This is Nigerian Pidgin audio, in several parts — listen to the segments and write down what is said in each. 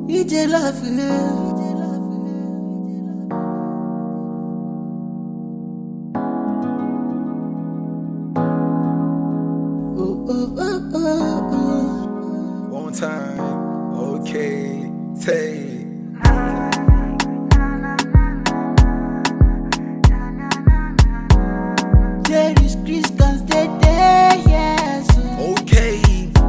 EJ love you. One time, okay, take. Jerry's Chris can stay there, yes. Okay.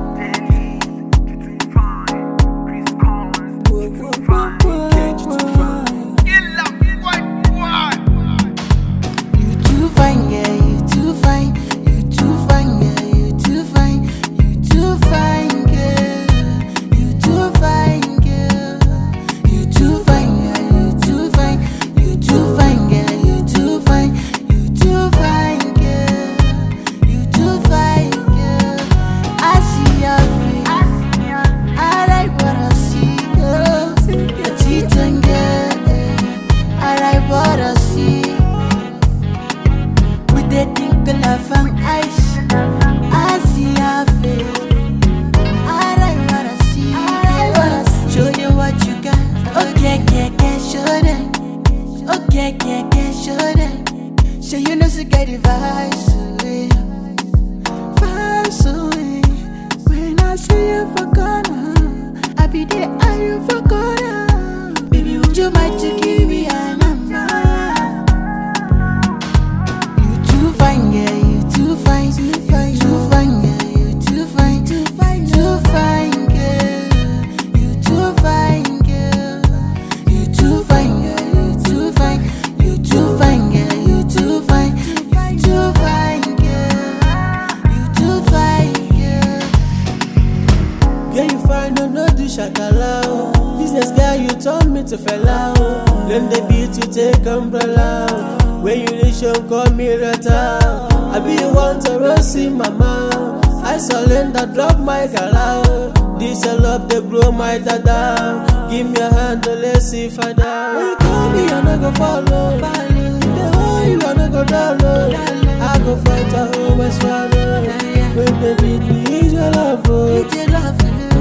You too fine, yeah, you too fine. You too fine, yeah, you too fine. You too fine, girl. You too fine, girl. You too fine, yeah, you too fine. You too fine, yeah, you too fine. You too fine, girl. You too fine, girl. I see your face. I like what I see, girl. Your teeth and girl. I like what I see. With the twinkle of an eyes, I see your face. I like what I see. Show them what you got. Okay, show them. Okay, show them. Show you know, so get the vibes away. Vibes away. When I see you for corner, I be there, are you for corner? Baby, would you mind to give me a number? You too fine, yeah, you too fine. Too fine, yeah, you too fine. Too fine, girl. You too fine, girl. You too fine, yeah, you too fine. You too fine, yeah, you too fine. Too fine, girl. You too fine, girl. Girl, you fine, no do shakala. Oh. Business girl, you told me to fella. Oh. Learn the beat, you take umbrella. Oh. When you nation, call me Rata. I be want to roast in mama. I surrender, drop my gala. This a love, they blow my dada. Give me a hand, let's see if I die. When you call me, I no go follow. The whole you, I no go down. I go fight, I always follow. When they beat me, it's your love. EJ love you.